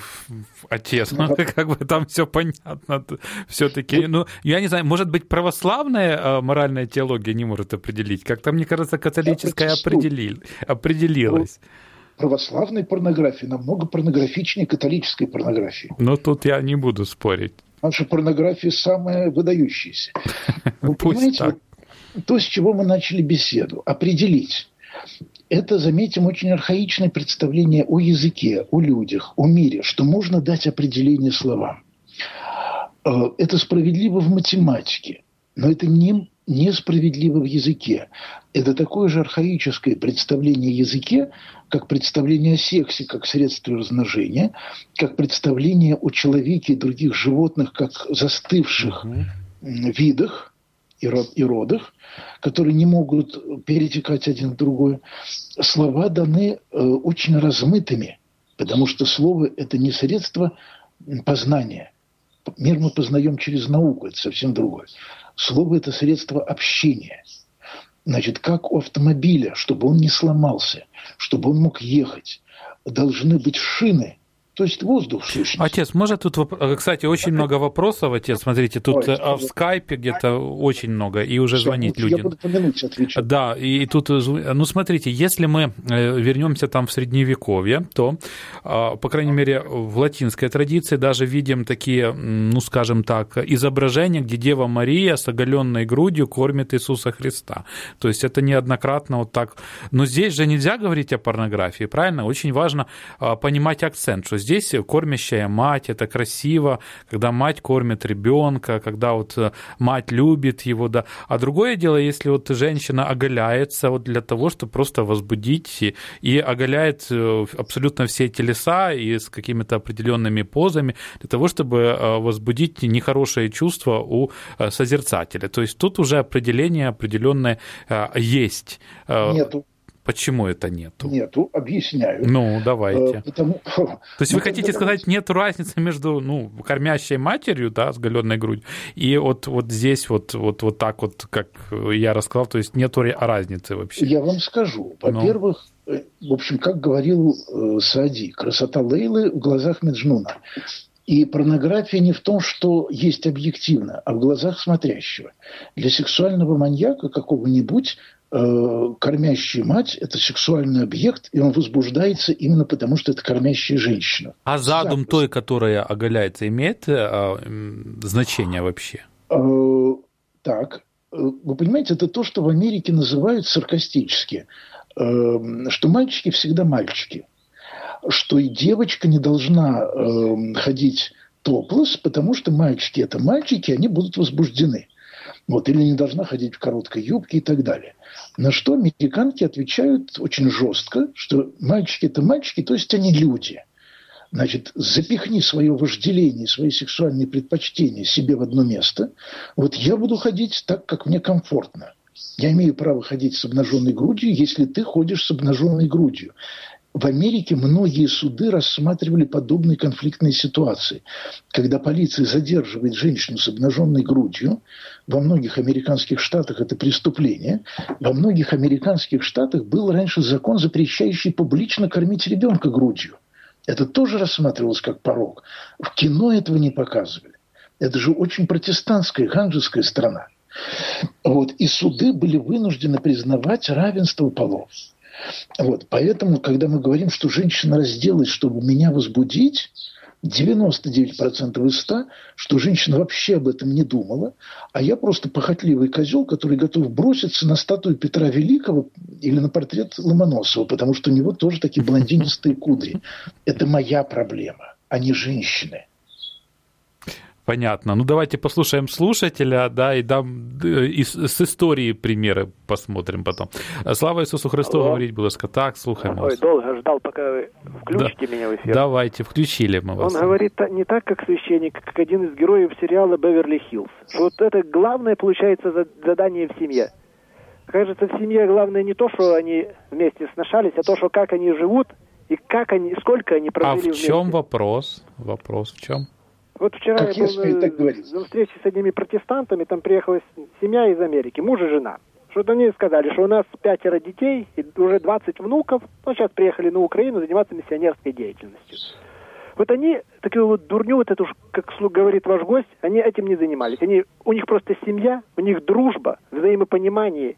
отец, ну, как бы там все понятно. Все-таки, ну, я не знаю, может быть, православная моральная теология не может определить? Как-то, мне кажется, католическая определил, определилась. Православной порнографии намного порнографичнее католической порнографии. Но тут я не буду спорить. Наша порнография самая выдающаяся. Вы понимаете, то, с чего мы начали беседу, определить. Это, заметим, очень архаичное представление о языке, о людях, о мире, что можно дать определение словам. Это справедливо в математике, но это не, несправедливо в языке. Это такое же архаическое представление о языке, как представление о сексе как средстве размножения, как представление о человеке и других животных как застывших угу. видах и, род, и родах, которые не могут перетекать один в другой. Слова даны э, очень размытыми, потому что слово – это не средство познания. Мир мы познаем через науку, это совсем другое. Слово – это средство общения. Значит, как у автомобиля, чтобы он не сломался, чтобы он мог ехать, должны быть шины, то есть воздух в сущности. Отец, может тут, кстати, очень много вопросов, отец, смотрите, тут Ой, в скайпе где-то очень много, и уже Все, звонить вот люди. Я буду по минуте отвечать. Да, и тут, ну смотрите, если мы вернемся там в Средневековье, то, по крайней мере, в латинской традиции даже видим такие, ну скажем так, изображения, где Дева Мария с оголенной грудью кормит Иисуса Христа. То есть это неоднократно вот так. Но здесь же нельзя говорить о порнографии, правильно? Очень важно понимать акцент, что здесь Здесь кормящая мать, это красиво, когда мать кормит ребенка, когда вот мать любит его, да. А другое дело, если вот женщина оголяется вот для того, чтобы просто возбудить, и, и оголяет абсолютно все телеса и с какими-то определенными позами для того, чтобы возбудить нехорошие чувства у созерцателя. То есть тут уже определение определенное есть. Нету. Почему это нету? Нету, объясняю. Ну, давайте. Потому... То есть вы хотите сказать, нет разницы между ну, кормящей матерью, да, с оголенной грудью, и вот, вот здесь вот, вот, вот так вот, как я рассказал, то есть нету разницы вообще? Я вам скажу. Во-первых, ну... в общем, как говорил Саади, красота Лейлы в глазах Меджнуна. И порнография не в том, что есть объективно, а в глазах смотрящего. Для сексуального маньяка какого-нибудь кормящая мать – это сексуальный объект, и он возбуждается именно потому, что это кормящая женщина. А задум Запуск. той, которая оголяется, имеет э, значение вообще? Э, так, вы понимаете, это то, что в Америке называют саркастически, э, что мальчики всегда мальчики, что и девочка не должна э, ходить топлес, потому что мальчики – это мальчики, они будут возбуждены. Вот, или не должна ходить в короткой юбке и так далее. На что американки отвечают очень жестко, что мальчики – это мальчики, то есть они люди. Значит, запихни свое вожделение, свои сексуальные предпочтения себе в одно место. Вот я буду ходить так, как мне комфортно. Я имею право ходить с обнаженной грудью, если ты ходишь с обнаженной грудью. В Америке многие суды рассматривали подобные конфликтные ситуации. Когда полиция задерживает женщину с обнаженной грудью, во многих американских штатах это преступление, во многих американских штатах был раньше закон, запрещающий публично кормить ребенка грудью. Это тоже рассматривалось как порок. В кино этого не показывали. Это же очень протестантская, ханжеская страна. Вот. И суды были вынуждены признавать равенство полов. Вот, поэтому, когда мы говорим, что женщина разделась, чтобы меня возбудить, девяносто девять процентов из ста, что женщина вообще об этом не думала, а я просто похотливый козел, который готов броситься на статую Петра Великого или на портрет Ломоносова, потому что у него тоже такие блондинистые кудри. Это моя проблема, а не женщины. Понятно. Ну, давайте послушаем слушателя, да, и дам и с истории примеры посмотрим потом. Слава Иисусу Христу, Алло. Говорить близко. Так, слухаем вас. Ой, долго ждал, пока вы включите да. меня в эфир. Давайте, включили мы вас. Он говорит не так, как священник, как один из героев сериала «Беверли-Хиллз». Вот это главное, получается, задание в семье. Кажется, в семье главное не то, что они вместе сношались, а то, что как они живут и как они, сколько они прожили вместе. А в чем вместе. вопрос? Вопрос в чем? Вот вчера как я был на встрече с одними протестантами, там приехала семья из Америки, муж и жена. Что-то они сказали, что у нас пятеро детей и уже двадцать внуков, ну, сейчас приехали на Украину заниматься миссионерской деятельностью. Вот они, такую вот дурню, вот эту, как говорит ваш гость, они этим не занимались. Они, у них просто семья, у них дружба, взаимопонимание,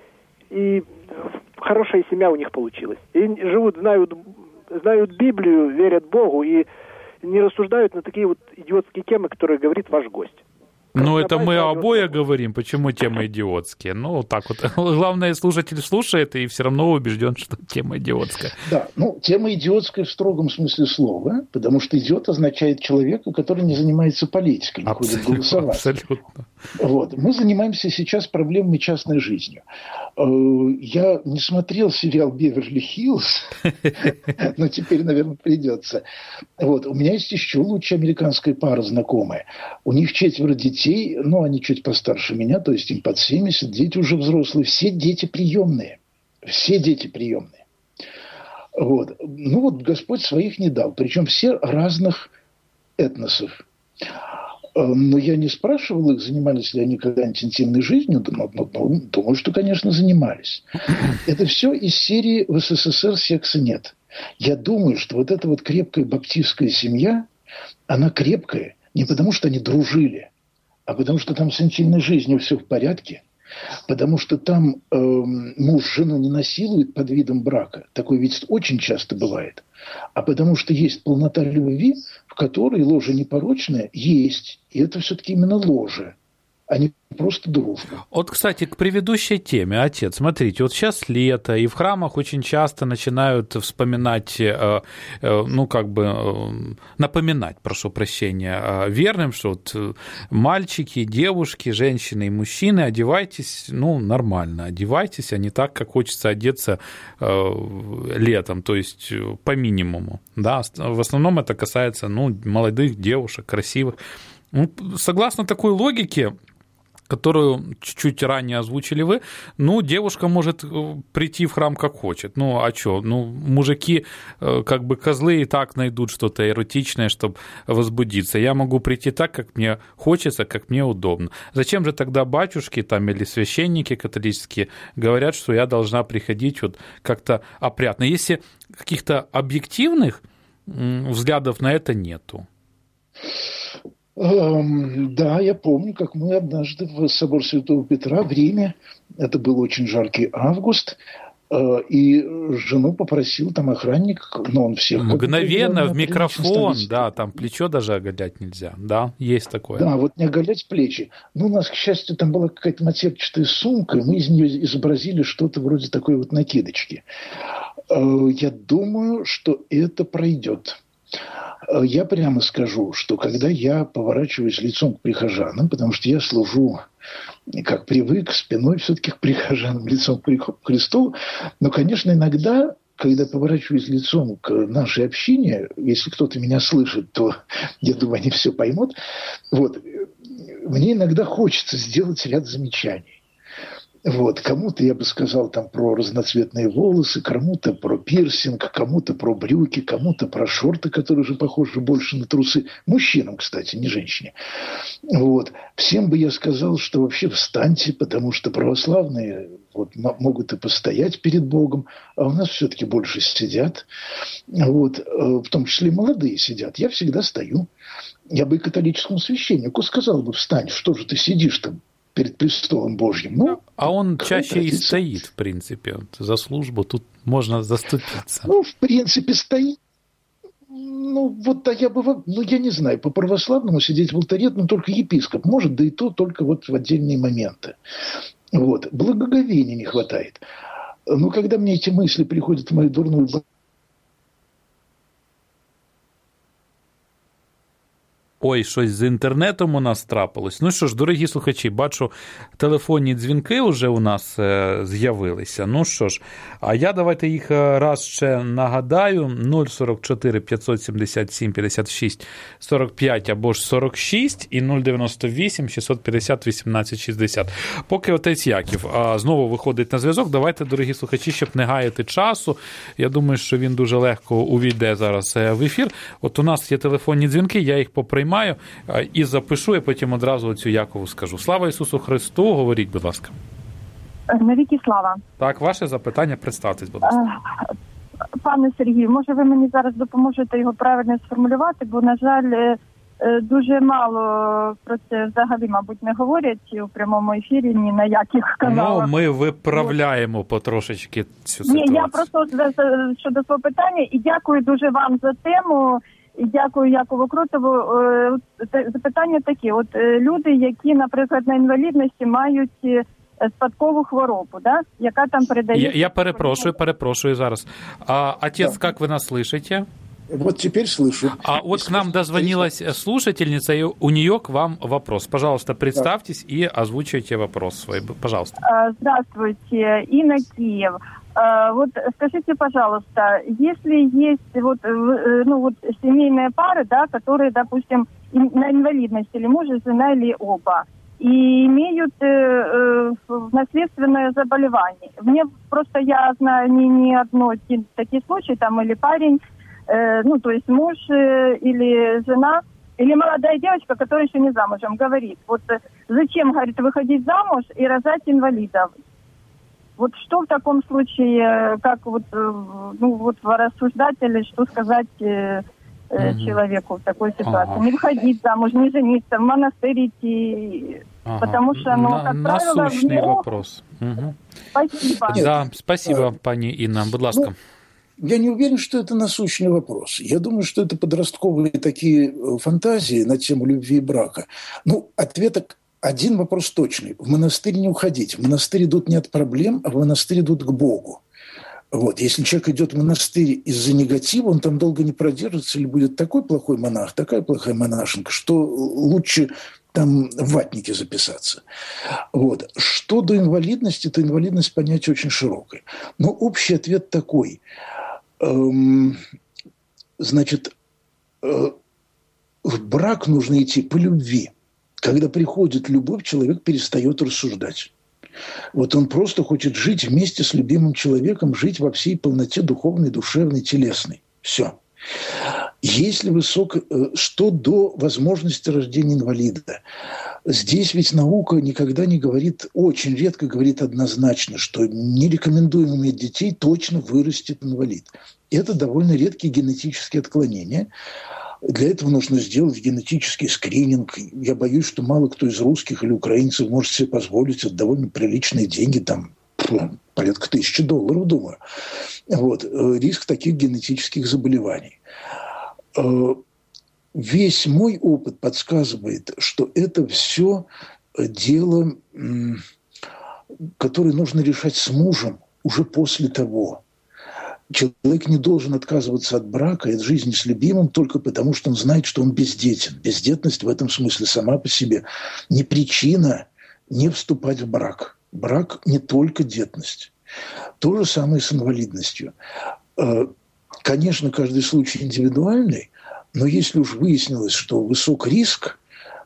и хорошая семья у них получилась. И живут, знают, знают Библию, верят Богу, и не рассуждают на такие вот идиотские темы, которые говорит ваш гость. Ну, это мы обои говорим, почему темы идиотские. Ну, вот так вот. Главное, слушатель слушает и все равно убежден, что тема идиотская. Да, ну, тема идиотская в строгом смысле слова, потому что идиот означает человека, который не занимается политикой, не ходит голосовать. Абсолютно. Вот. Мы занимаемся сейчас проблемами частной жизнью. Я не смотрел сериал «Беверли-Хиллз», но теперь, наверное, придется. Вот. У меня есть еще лучшая американская пара знакомая. У них четверо детей, но они чуть постарше меня, то есть им под семьдесят, дети уже взрослые. Все дети приемные. Все дети приемные. Вот. Ну вот Господь своих не дал. Причем все разных этносов. Но я не спрашивал их, занимались ли они когда-нибудь интимной жизнью, но, но, но думаю, что, конечно, занимались. Это все из серии «В СССР секса нет». Я думаю, что вот эта вот крепкая баптистская семья, она крепкая не потому, что они дружили, а потому что там с интимной жизнью все в порядке, потому что там э, муж жену не насилует под видом брака. Такое ведь очень часто бывает. А потому что есть полнота любви, в которой ложе непорочное есть. И это все-таки именно ложе, а не просто дружба. Вот, кстати, к предыдущей теме, отец, смотрите, вот сейчас лето, и в храмах очень часто начинают вспоминать, ну, как бы, напоминать, прошу прощения, верным, что вот мальчики, девушки, женщины и мужчины, одевайтесь, ну, нормально, одевайтесь, а не так, как хочется одеться летом, то есть по минимуму, да, в основном это касается, ну, молодых девушек, красивых. Ну, согласно такой логике, которую чуть-чуть ранее озвучили вы, ну, девушка может прийти в храм как хочет. Ну, а что? Ну, мужики, как бы козлы, и так найдут что-то эротичное, чтобы возбудиться. Я могу прийти так, как мне хочется, как мне удобно. Зачем же тогда батюшки там или священники католические говорят, что я должна приходить вот как-то опрятно? Если каких-то объективных взглядов на это нету. Да, я помню, как мы однажды в собор Святого Петра в Риме, это был очень жаркий август, и жену попросил там охранник, но он всех... Мгновенно в микрофон, да, там плечо даже оголять нельзя, да, есть такое. Да, вот не оголять плечи. Ну, у нас, к счастью, там была какая-то матерчатая сумка, и мы из нее изобразили что-то вроде такой вот накидочки. Я думаю, что это пройдет. Я прямо скажу, что когда я поворачиваюсь лицом к прихожанам, потому что я служу, как привык, спиной все-таки к прихожанам, лицом к Христу, но, конечно, иногда, когда поворачиваюсь лицом к нашей общине, если кто-то меня слышит, то, я думаю, они все поймут, вот, мне иногда хочется сделать ряд замечаний. Вот, кому-то я бы сказал там про разноцветные волосы, кому-то про пирсинг, кому-то про брюки, кому-то про шорты, которые уже похожи больше на трусы. Мужчинам, кстати, не женщине. Вот. Всем бы я сказал, что вообще встаньте, потому что православные вот, могут и постоять перед Богом, а у нас все-таки больше сидят. Вот. В том числе молодые сидят. Я всегда стою. Я бы и католическому священнику сказал бы: встань, что же ты сидишь там перед престолом Божьим? Ну, а он чаще и стоит, в принципе. Вот за службу тут можно заступиться. Ну, в принципе, стоит. Ну, вот а я бы, ну, я не знаю, по православному сидеть в алтаре, ну, только епископ может, да и то только вот в отдельные моменты. Вот. Благоговения не хватает. Но когда мне эти мысли приходят в мою дурную... Ой, щось з інтернетом у нас трапилось. Ну що ж, дорогі слухачі, бачу, телефонні дзвінки вже у нас е, з'явилися. Ну що ж, а я давайте їх раз ще нагадаю. нуль сорок чотири п'ятсот сімдесят сім п'ятдесят шість сорок п'ять або ж сорок шість і нуль дев'яносто вісім шістсот п'ятдесят вісімнадцять шістдесят. Поки отець Яків а, знову виходить на зв'язок, давайте, дорогі слухачі, щоб не гаяти часу. Я думаю, що він дуже легко увійде зараз в ефір. От у нас є телефонні дзвінки, я їх поприймаю і запишу, і потім одразу оцю Якову скажу. Слава Ісусу Христу, говоріть, будь ласка. Навіки слава. Так, ваше запитання, представтесь, будь ласка. Пане Сергію, може ви мені зараз допоможете його правильно сформулювати, бо, на жаль, дуже мало про це взагалі, мабуть, не говорять у прямому ефірі, ні на яких каналах. Ну, ми виправляємо потрошечки цю ситуацію. Ні, я просто щодо свого питання, і дякую дуже вам за тему. І дякую Якову Крутову. Запитання такі. От люди, які, наприклад, на інвалідності мають спадкову хворобу, да? Яка там передається... Я, я перепрошую, перепрошую зараз. А, отец, да. Как вы нас слышите? Вот теперь слышу. А вот к нам дозвонилась слушательница, и у нее к вам вопрос. Пожалуйста, представьтесь да. и озвучивайте вопрос свой. Пожалуйста. Здравствуйте, Инна, Киев. Вот скажите, пожалуйста, если есть вот, ну, вот семейные пары, да, которые, допустим, на инвалидности, или муж, и жена, или оба, и имеют э, э, наследственное заболевание. Мне просто, я знаю не, не одно такие случаи, там, или парень, э, ну, то есть муж э, или жена, или молодая девочка, которая еще не замужем, говорит, вот зачем, говорит, выходить замуж и рожать инвалидов? Вот что в таком случае, как вот, ну, вот рассуждать или что сказать э, угу. человеку в такой ситуации? Ага. Не выходить замуж, не жениться, в монастырь идти, ага. потому что, ну, как На, правило... Насущный ну, вопрос. Угу. Спасибо. Да, спасибо, пані Інна, будь ласка. Ну, я не уверен, что это насущный вопрос. Я думаю, что это подростковые такие фантазии на тему любви и брака. Ну, ответа... Один вопрос точный. В монастырь не уходить. В монастырь идут не от проблем, а в монастырь идут к Богу. Вот. Если человек идет в монастырь из-за негатива, он там долго не продержится, или будет такой плохой монах, такая плохая монашенка, что лучше там в ватнике записаться. Вот. Что до инвалидности, то инвалидность понятие очень широкое. Но общий ответ такой. Эм, значит, э, в брак нужно идти по любви. Когда приходит любовь, человек перестает рассуждать. Вот он просто хочет жить вместе с любимым человеком, жить во всей полноте духовной, душевной, телесной. Все. Если высоко... Что до возможности рождения инвалида? Здесь ведь наука никогда не говорит, очень редко говорит однозначно, что не рекомендуем иметь детей, точно вырастет инвалид. Это довольно редкие генетические отклонения. Для этого нужно сделать генетический скрининг. Я боюсь, что мало кто из русских или украинцев может себе позволить это довольно приличные деньги, там порядка тысячи долларов, думаю. Вот. Риск таких генетических заболеваний. Весь мой опыт подсказывает, что это все дело, которое нужно решать с мужем уже после того. Человек не должен отказываться от брака и от жизни с любимым только потому, что он знает, что он бездетен. Бездетность в этом смысле сама по себе не причина не вступать в брак. Брак не только детность. То же самое с инвалидностью. Конечно, каждый случай индивидуальный, но если уж выяснилось, что высок риск,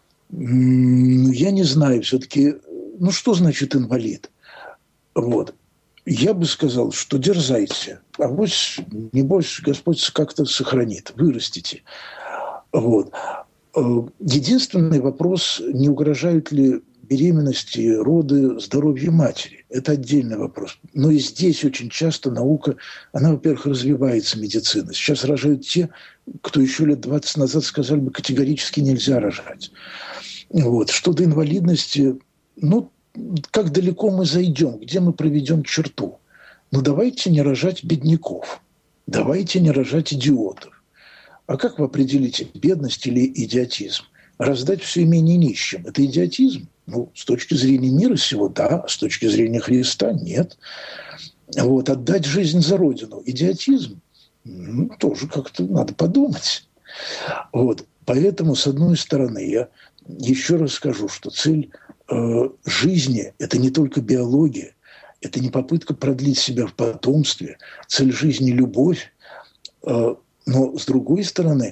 я не знаю, все-таки, ну что значит инвалид? Вот. Я бы сказал, что дерзайте, а авось, небось, Господь как-то сохранит, вырастите. Вот. Единственный вопрос, не угрожают ли беременности, роды, здоровью матери. Это отдельный вопрос. Но и здесь очень часто наука, она, во-первых, развивается, медицина. Сейчас рожают те, кто еще лет двадцать назад сказали бы, категорически нельзя рожать. Вот. Что до инвалидности, ну, как далеко мы зайдем, где мы проведем черту. Ну, давайте не рожать бедняков, давайте не рожать идиотов. А как вы определите бедность или идиотизм? Раздать все имение нищим – это идиотизм? Ну, с точки зрения мира сего – да, с точки зрения Христа – нет. Вот, отдать жизнь за Родину – идиотизм? Ну, тоже как-то надо подумать. Вот, поэтому, с одной стороны, я еще раз скажу, что цель жизни – это не только биология, это не попытка продлить себя в потомстве. Цель жизни – любовь. Но, с другой стороны,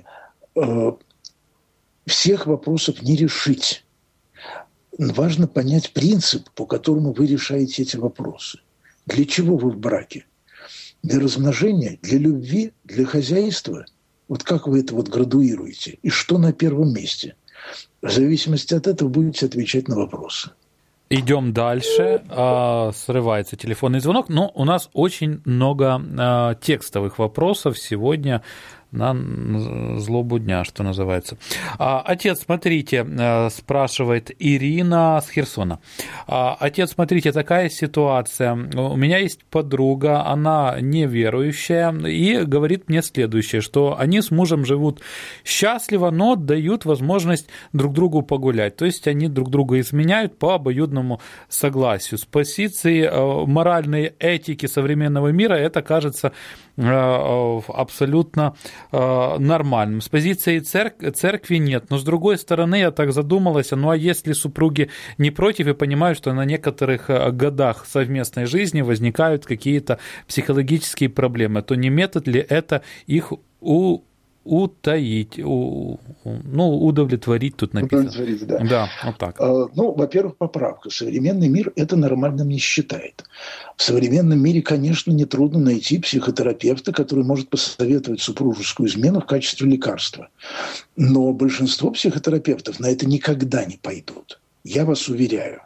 всех вопросов не решить. Важно понять принцип, по которому вы решаете эти вопросы. Для чего вы в браке? Для размножения, для любви, для хозяйства? Вот как вы это вот градуируете? И что на первом месте? В зависимости от этого будете отвечать на вопросы. Идем дальше. Срывается телефонный звонок, но у нас очень много текстовых вопросов сегодня на злобу дня, что называется. Отец, смотрите, спрашивает Ирина с Херсона. Отец, смотрите, такая ситуация. У меня есть подруга, она неверующая, и говорит мне следующее, что они с мужем живут счастливо, но дают возможность друг другу погулять. То есть они друг друга изменяют по обоюдному согласию. С позиции моральной этики современного мира это кажется абсолютно нормальным. С позиции церк- церкви нет. Но, с другой стороны, я так задумалась, ну а если супруги не против и понимают, что на некоторых годах совместной жизни возникают какие-то психологические проблемы, то не метод ли это их у утаить, у, ну, удовлетворить тут написано. Удовлетворить, да. Да, вот так. Ну, во-первых, поправка. Современный мир это нормальным не считает. В современном мире, конечно, нетрудно найти психотерапевта, который может посоветовать супружескую измену в качестве лекарства. Но большинство психотерапевтов на это никогда не пойдут. Я вас уверяю.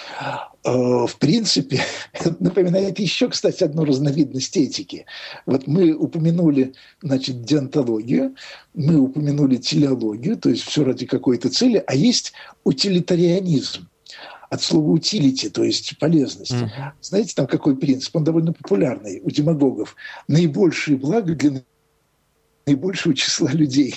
В принципе, напоминает еще, кстати, одну разновидность этики. Вот мы упомянули, значит, деонтологию, мы упомянули телеологию, то есть все ради какой-то цели, а есть утилитарианизм. От слова «утилити», то есть полезность. Mm-hmm. Знаете, там какой принцип? Он довольно популярный у демагогов. Наибольшие блага для наибольшего числа людей.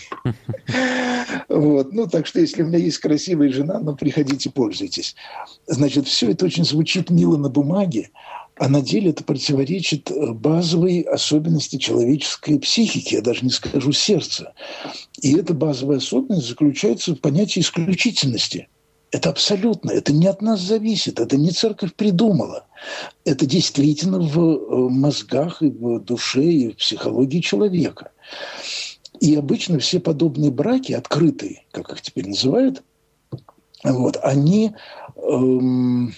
Вот. Ну, так что, если у меня есть красивая жена, ну, приходите, пользуйтесь. Значит, все это очень звучит мило на бумаге, а на деле это противоречит базовой особенности человеческой психики, я даже не скажу сердца. И эта базовая особенность заключается в понятии исключительности. Это абсолютно, это не от нас зависит, это не церковь придумала. Это действительно в мозгах и в душе, и в психологии человека. И обычно все подобные браки, открытые, как их теперь называют, вот, они эм,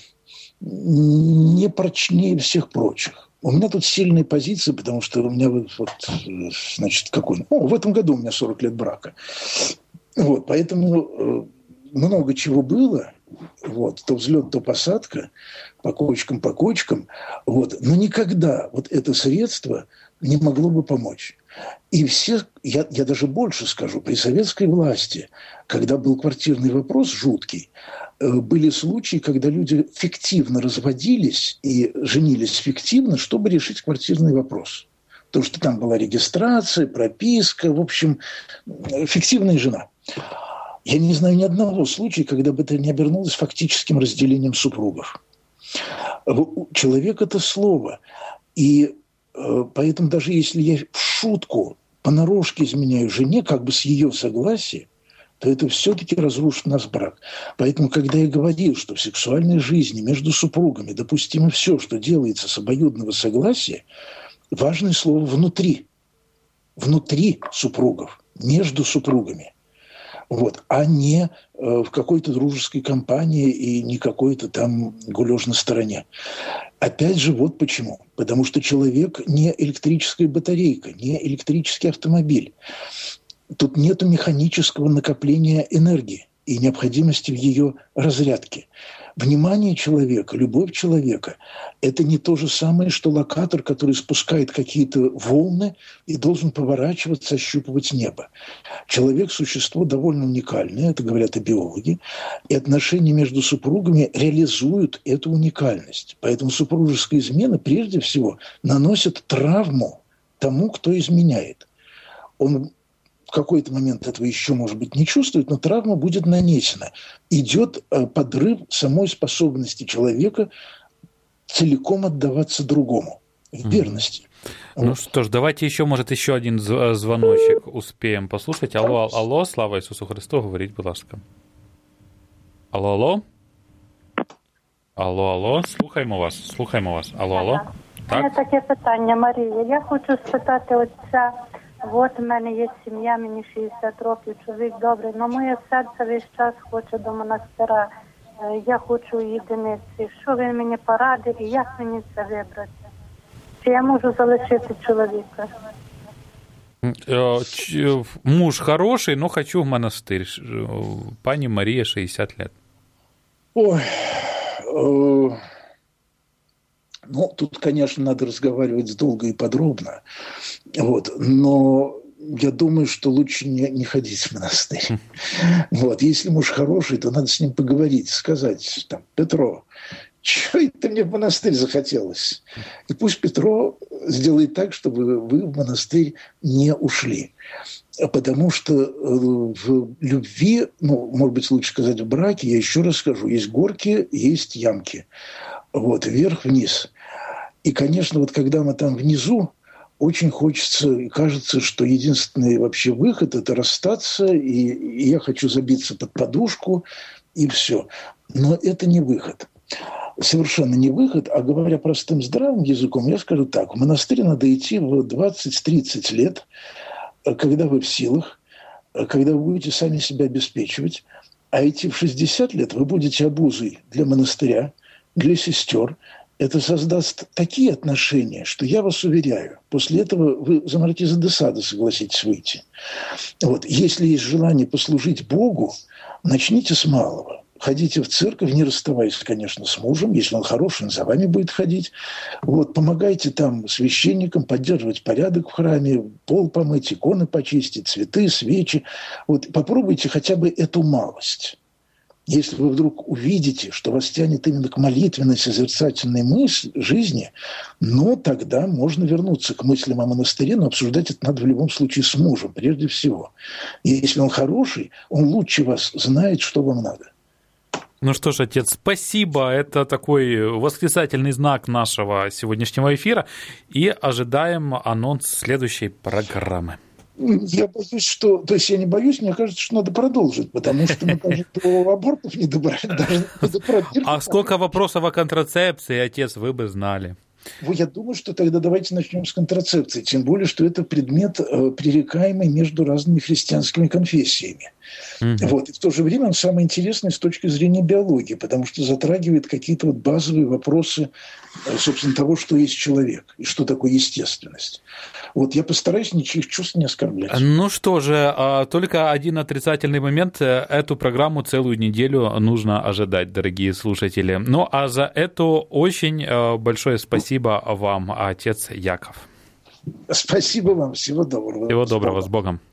не прочнее всех прочих. У меня тут сильные позиции, потому что у меня вот, значит, какой... О, в этом году у меня сорок лет брака. Вот, поэтому... много чего было, вот, то взлет, то посадка, по кочкам, по кочкам, вот, но никогда вот это средство не могло бы помочь. И все, я, я даже больше скажу, при советской власти, когда был квартирный вопрос жуткий, были случаи, когда люди фиктивно разводились и женились фиктивно, чтобы решить квартирный вопрос. Потому что там была регистрация, прописка, в общем, фиктивная жена. Я не знаю ни одного случая, когда бы это не обернулось фактическим разделением супругов. Человек – это слово. И поэтому даже если я в шутку понарошке изменяю жене, как бы с ее согласия, то это все-таки разрушит наш брак. Поэтому, когда я говорил, что в сексуальной жизни между супругами допустимо все, что делается с обоюдного согласия, важное слово «внутри». Внутри супругов, между супругами. Вот, а не э, в какой-то дружеской компании и не какой-то там гулёж на стороне. Опять же, вот почему. Потому что человек не электрическая батарейка, не электрический автомобиль. Тут нет механического накопления энергии и необходимости в ее разрядке. Внимание человека, любовь человека – это не то же самое, что локатор, который спускает какие-то волны и должен поворачиваться, ощупывать небо. Человек – существо довольно уникальное, это говорят и биологи, и отношения между супругами реализуют эту уникальность. Поэтому супружеская измена прежде всего наносит травму тому, кто изменяет. Он в какой-то момент этого еще, может быть, не чувствует, но травма будет нанесена. Идет подрыв самой способности человека целиком отдаваться другому в верности. Ну вот. Что ж, давайте еще, может, еще один звоночек успеем послушать. Алло, алло, слава Ісусу Христу, говоріть, будь ласка. Алло, алло. Алло, алло, слухаємо вас, слухаємо вас. Алло, алло. У мене таке питання, Марія. Я хочу спитати отця. От у мене є сім'я, мені шістдесят років, чоловік добрий, але моє серце весь час хоче до монастира. Я хочу у єдиниці. Що він мені порадить і як мені це вибрати? Чи я можу залишити чоловіка? Муж хороший, но хочу в монастырь. Пані Марія, шестьдесят лет. Ой, э, ну, тут, конечно, надо разговаривать долго и подробно, вот, но я думаю, что лучше не, не ходить в монастырь. Вот, если муж хороший, то надо с ним поговорить, сказать, там, Петро, чего это мне в монастырь захотелось? И пусть Петро сделает так, чтобы вы в монастырь не ушли. Потому что в любви, ну, может быть, лучше сказать в браке, я еще раз скажу, есть горки, есть ямки. Вот, вверх-вниз. И, конечно, вот когда мы там внизу, очень хочется и кажется, что единственный вообще выход – это расстаться, и, и я хочу забиться под подушку, и все. Но это не выход. Совершенно не выход, а говоря простым здравым языком, я скажу так. В монастырь надо идти в двадцать-тридцать лет, когда вы в силах, когда вы будете сами себя обеспечивать, а идти в шестьдесят лет вы будете обузой для монастыря, для сестер. Это создаст такие отношения, что я вас уверяю, после этого вы за маркиза де Сада согласитесь выйти. Вот. Если есть желание послужить Богу, начните с малого. Ходите в церковь, не расставаясь, конечно, с мужем. Если он хороший, он за вами будет ходить. Вот, помогайте там священникам поддерживать порядок в храме, пол помыть, иконы почистить, цветы, свечи. Вот, попробуйте хотя бы эту малость. Если вы вдруг увидите, что вас тянет именно к молитвенной, созерцательной мысли, жизни, ну, тогда можно вернуться к мыслям о монастыре, но обсуждать это надо в любом случае с мужем, прежде всего. И если он хороший, он лучше вас знает, что вам надо. Ну что ж, отец, спасибо. Это такой восклицательный знак нашего сегодняшнего эфира. И ожидаем анонс следующей программы. Я боюсь, что... То есть я не боюсь, мне кажется, что надо продолжить, потому что мы даже до абортов не добрались. А сколько вопросов о контрацепции, отец, вы бы знали. Я думаю, что тогда давайте начнем с контрацепции. Тем более, что это предмет, пререкаемый между разными христианскими конфессиями. Mm-hmm. Вот. И в то же время он самый интересный с точки зрения биологии, потому что затрагивает какие-то вот базовые вопросы, собственно, того, что есть человек и что такое естественность. Вот я постараюсь ничьих чувств не оскорблять. Ну что же, только один отрицательный момент. Эту программу целую неделю нужно ожидать, дорогие слушатели. Ну а за это очень большое спасибо вам, отец Яков. Спасибо вам. Всего доброго. Всего доброго. С Богом.